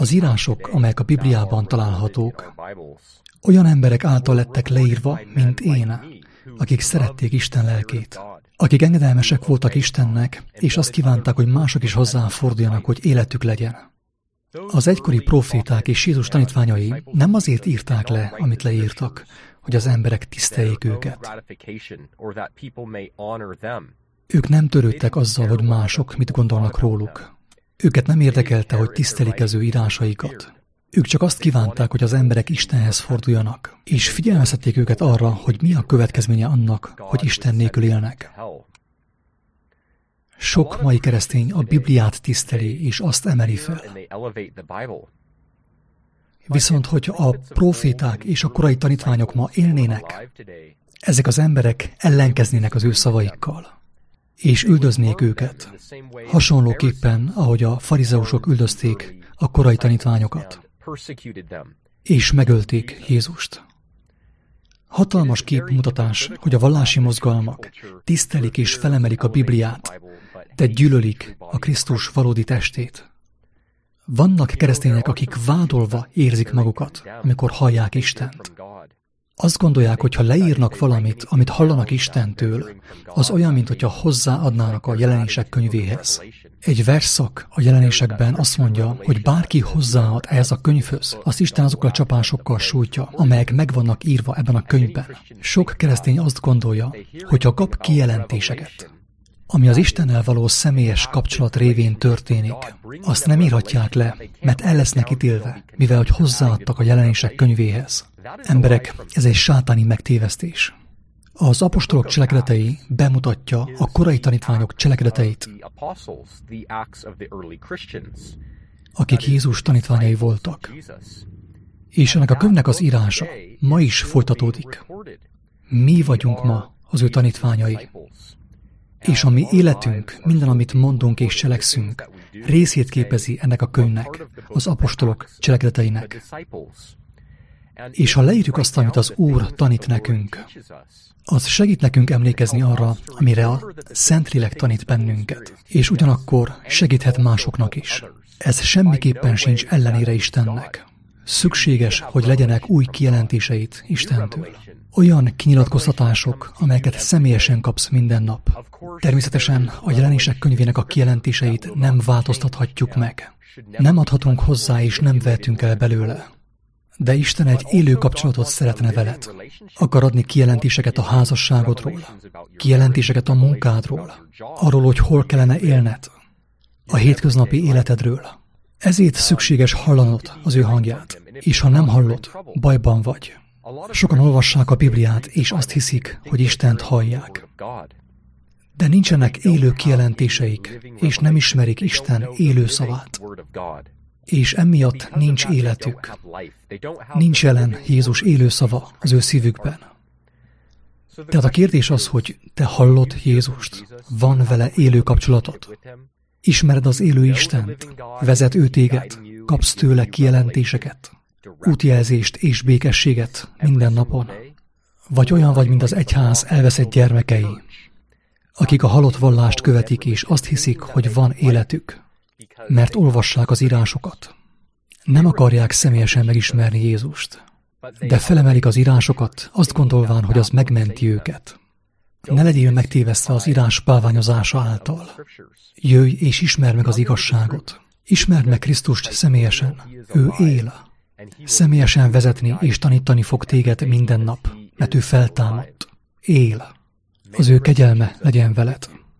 Az írások, amelyek a Bibliában találhatók, olyan emberek által lettek leírva, mint én, akik szerették Isten lelkét, akik engedelmesek voltak Istennek, és azt kívánták, hogy mások is hozzá forduljanak, hogy életük legyen. Az egykori proféták és Jézus tanítványai nem azért írták le, amit leírtak, hogy az emberek tiszteljék őket. Ők nem törődtek azzal, hogy mások mit gondolnak róluk. Őket nem érdekelte, hogy tisztelik az ő írásaikat. Ők csak azt kívánták, hogy az emberek Istenhez forduljanak, és figyelmeztették őket arra, hogy mi a következménye annak, hogy Isten nélkül élnek. Sok mai keresztény a Bibliát tiszteli, és azt emeli fel. Viszont, hogyha a proféták és a korai tanítványok ma élnének, ezek az emberek ellenkeznének az ő szavaikkal, és üldöznék őket, hasonlóképpen, ahogy a farizeusok üldözték a korai tanítványokat, és megölték Jézust. Hatalmas képmutatás, hogy a vallási mozgalmak tisztelik és felemelik a Bibliát, de gyűlölik a Krisztus valódi testét. Vannak keresztények, akik vádolva érzik magukat, amikor hallják Istent. Azt gondolják, hogy ha leírnak valamit, amit hallanak Istentől, az olyan, mint hogyha hozzáadnának a jelenések könyvéhez. Egy versszak a jelenésekben azt mondja, hogy bárki hozzáad ehhez a könyvhöz, azt Isten azokkal a csapásokkal sújtja, amelyek meg vannak írva ebben a könyvben. Sok keresztény azt gondolja, hogy ha kap kijelentéseket, ami az Istennel való személyes kapcsolat révén történik, azt nem írhatják le, mert el lesznek ítélve, mivel hogy hozzáadtak a jelenések könyvéhez. Emberek, ez egy sátáni megtévesztés. Az apostolok cselekedetei bemutatja a korai tanítványok cselekedeteit, akik Jézus tanítványai voltak. És ennek a könyvnek az írása ma is folytatódik. Mi vagyunk ma az ő tanítványai. És a mi életünk, minden, amit mondunk és cselekszünk, részét képezi ennek a könyvnek, az apostolok cselekedeteinek. És ha leírjuk azt, amit az Úr tanít nekünk, az segít nekünk emlékezni arra, amire a Szentlélek tanít bennünket, és ugyanakkor segíthet másoknak is. Ez semmiképpen sincs ellenére Istennek. Szükséges, hogy legyenek új kijelentéseit Istentől. Olyan kinyilatkoztatások, amelyeket személyesen kapsz minden nap. Természetesen a jelenések könyvének a kijelentéseit nem változtathatjuk meg. Nem adhatunk hozzá és nem vehetünk el belőle. De Isten egy élő kapcsolatot szeretne veled. Akar adni kijelentéseket a házasságodról, kijelentéseket a munkádról, arról, hogy hol kellene élned, a hétköznapi életedről. Ezért szükséges hallanod az ő hangját, és ha nem hallod, bajban vagy. Sokan olvassák a Bibliát, és azt hiszik, hogy Istent hallják. De nincsenek élő kijelentéseik, és nem ismerik Isten élő szavát. És emiatt nincs életük. Nincs jelen Jézus élő szava az ő szívükben. Tehát a kérdés az, hogy te hallod Jézust, van vele élő kapcsolatod. Ismered az élő Istent, vezet ő téged, kapsz tőle kijelentéseket, útjelzést és békességet minden napon. Vagy olyan vagy, mint az egyház elveszett gyermekei, akik a halott vallást követik, és azt hiszik, hogy van életük, mert olvassák az írásokat. Nem akarják személyesen megismerni Jézust, de felemelik az írásokat, azt gondolván, hogy az megmenti őket. Ne legyél megtévesztve az írás bálványozása által. Jöjj és ismerd meg az igazságot. Ismerd meg Krisztust személyesen. Ő él. Személyesen vezetni és tanítani fog téged minden nap, mert ő feltámadt. Él. Az ő kegyelme legyen veled.